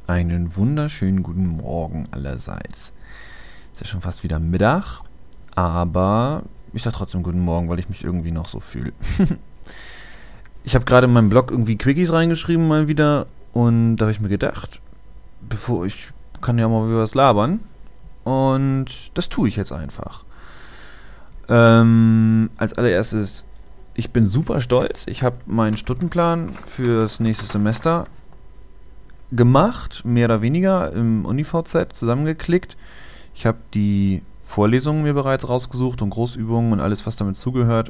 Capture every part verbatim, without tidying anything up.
Einen wunderschönen guten Morgen allerseits. Ist ja schon fast wieder Mittag, aber ich sag trotzdem guten Morgen, weil ich mich irgendwie noch so fühle. Ich habe gerade in meinem Blog irgendwie Quickies reingeschrieben mal wieder und da habe ich mir gedacht, bevor ich kann ja mal wieder was labern und das tue ich jetzt einfach. Ähm, als allererstes, ich bin super stolz. Ich habe meinen Stundenplan fürs nächste Semester gemacht, mehr oder weniger im UniVZ zusammengeklickt. Ich habe die Vorlesungen mir bereits rausgesucht und Großübungen und alles, was damit zugehört.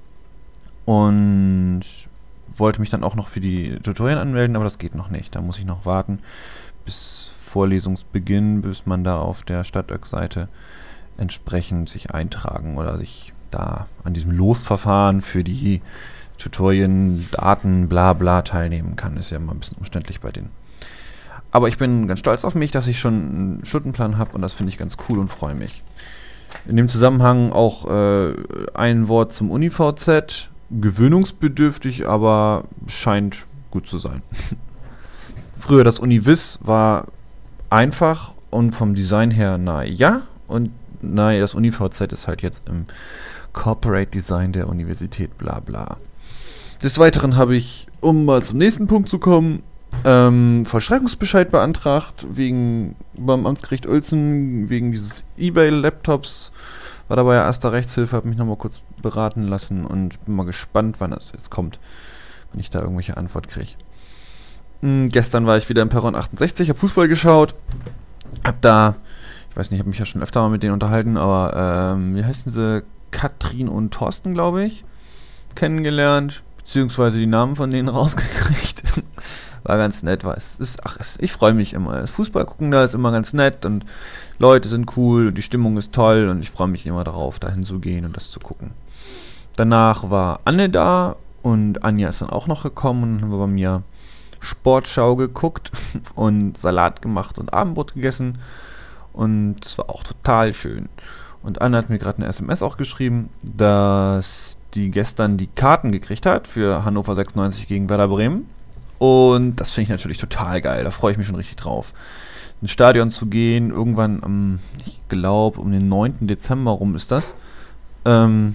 Und wollte mich dann auch noch für die Tutorien anmelden, aber das geht noch nicht. Da muss ich noch warten bis Vorlesungsbeginn, bis man da auf der Stadtöck-Seite entsprechend sich eintragen oder sich da an diesem Losverfahren für die Tutorien, Daten, bla bla teilnehmen kann. Ist ja immer ein bisschen umständlich bei denen. Aber ich bin ganz stolz auf mich, dass ich schon einen Stundenplan habe und das finde ich ganz cool und freue mich. In dem Zusammenhang auch äh, ein Wort zum UniVZ. Gewöhnungsbedürftig, aber scheint gut zu sein. Früher das UniVis war einfach und vom Design her naja. Und naja, das UniVZ ist halt jetzt im Corporate Design der Universität, bla bla. Des Weiteren habe ich, um mal zum nächsten Punkt zu kommen, ähm, Vollstreckungsbescheid beantragt, wegen beim Amtsgericht Uelzen, wegen dieses eBay-Laptops. War dabei ja erster Rechtshilfe, habe mich nochmal kurz beraten lassen und bin mal gespannt, wann das jetzt kommt, wenn ich da irgendwelche Antwort kriege. Hm, gestern war ich wieder im Perron achtundsechzig, habe Fußball geschaut, hab da, ich weiß nicht, ich habe mich ja schon öfter mal mit denen unterhalten, aber ähm, wie heißen sie, Katrin und Thorsten, glaube ich, kennengelernt, beziehungsweise die Namen von denen rausgekriegt. War ganz nett, was. Ist, ach, ich freue mich immer. Das Fußball gucken da ist immer ganz nett und Leute sind cool und die Stimmung ist toll und ich freue mich immer darauf, dahin zu gehen und das zu gucken. Danach war Anne da und Anja ist dann auch noch gekommen und dann haben wir bei mir Sportschau geguckt und Salat gemacht und Abendbrot gegessen und es war auch total schön. Und Anne hat mir gerade eine S M S auch geschrieben, dass die gestern die Karten gekriegt hat für Hannover sechsundneunzig gegen Werder Bremen. Und das finde ich natürlich total geil. Da freue ich mich schon richtig drauf. Ins Stadion zu gehen, irgendwann am, ich glaube, um den neunten Dezember rum ist das, ähm,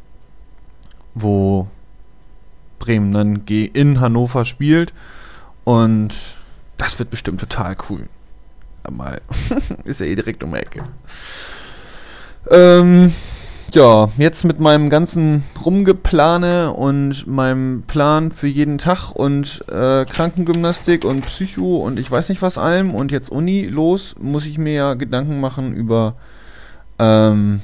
wo Bremen dann in Hannover spielt. Und das wird bestimmt total cool. Mal. Ist ja eh direkt um die Ecke. Ähm... Ja, jetzt mit meinem ganzen Rumgeplane und meinem Plan für jeden Tag und äh, Krankengymnastik und Psycho und ich weiß nicht was allem und jetzt Uni los, muss ich mir ja Gedanken machen über ähm,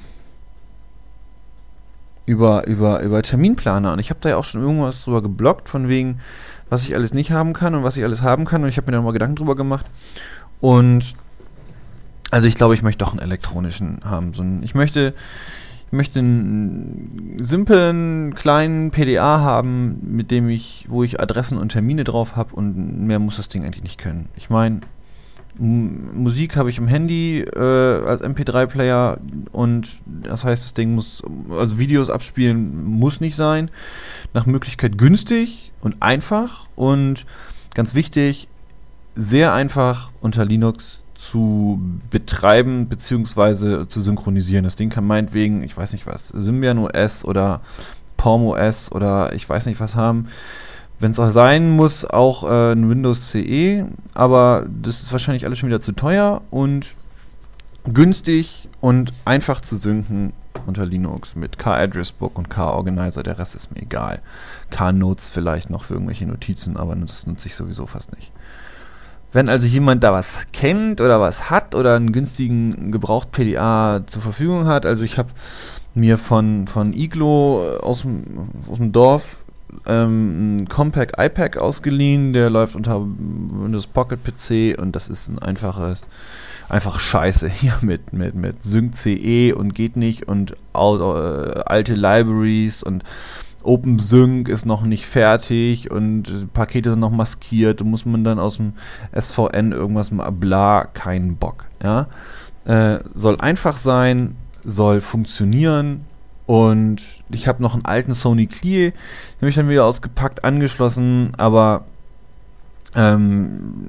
über, über, über Terminplaner und ich habe da ja auch schon irgendwas drüber gebloggt, von wegen, was ich alles nicht haben kann und was ich alles haben kann und ich habe mir da nochmal Gedanken drüber gemacht und also ich glaube, ich möchte doch einen elektronischen haben. So einen, ich möchte Ich möchte einen simplen, kleinen P D A haben, mit dem ich, wo ich Adressen und Termine drauf habe und mehr muss das Ding eigentlich nicht können. Ich meine, M- Musik habe ich im Handy äh, als M P drei Player und das heißt, das Ding muss, also Videos abspielen muss nicht sein. Nach Möglichkeit günstig und einfach und ganz wichtig, sehr einfach unter Linux zu betreiben bzw. zu synchronisieren. Das Ding kann meinetwegen, ich weiß nicht was, Symbian O S oder Palm O S oder ich weiß nicht was haben. Wenn es auch sein muss, auch äh, ein Windows C E, aber das ist wahrscheinlich alles schon wieder zu teuer und günstig und einfach zu synken unter Linux mit K-Address-Book und K-Organizer, der Rest ist mir egal. K-Notes vielleicht noch für irgendwelche Notizen, aber das nutze ich sowieso fast nicht. Wenn also jemand da was kennt oder was hat oder einen günstigen Gebraucht-P D A zur Verfügung hat, also ich habe mir von, von Iglo aus dem, aus dem Dorf ähm, einen Compaq iPad ausgeliehen, der läuft unter Windows Pocket P C und das ist ein einfaches, einfach scheiße hier mit, mit, mit Sync.ce und geht nicht und äh, alte Libraries und OpenSync ist noch nicht fertig und Pakete sind noch maskiert, da muss man dann aus dem S V N irgendwas mal, bla, kein Bock. Ja? Äh, soll einfach sein, soll funktionieren und ich habe noch einen alten Sony Clear, den habe ich dann wieder ausgepackt, angeschlossen, aber ähm,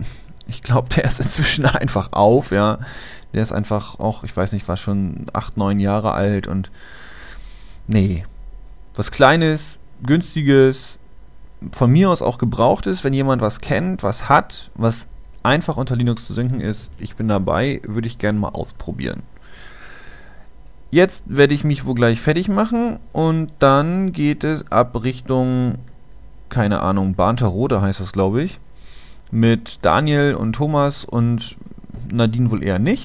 Ich glaube, der ist inzwischen einfach auf, ja. Der ist einfach auch, ich weiß nicht, war schon acht, neun Jahre alt und nee. Was Kleines, Günstiges, von mir aus auch Gebrauchtes, wenn jemand was kennt, was hat, was einfach unter Linux zu synken ist, ich bin dabei, würde ich gerne mal ausprobieren. Jetzt werde ich mich wohl gleich fertig machen und dann geht es ab Richtung, keine Ahnung, Bahnterode heißt das, glaube ich, mit Daniel und Thomas und Nadine wohl eher nicht.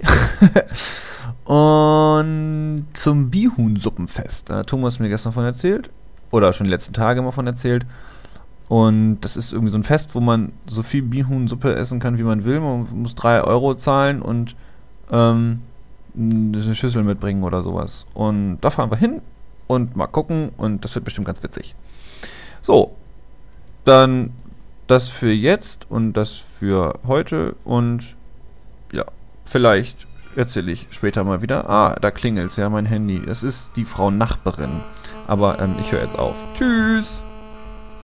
Und zum Bihun-Suppenfest. Da hat Thomas mir gestern von erzählt, oder schon die letzten Tage immer von erzählt. Und das ist irgendwie so ein Fest, wo man so viel Bihun-Suppe essen kann, wie man will. Man muss drei Euro zahlen und ähm, eine Schüssel mitbringen oder sowas. Und da fahren wir hin und mal gucken und das wird bestimmt ganz witzig. So, dann das für jetzt und das für heute und ja, vielleicht erzähle ich später mal wieder. Ah, da klingelt's, ja, mein Handy. Es ist die Frau Nachbarin. Aber ähm, ich höre jetzt auf. Tschüss!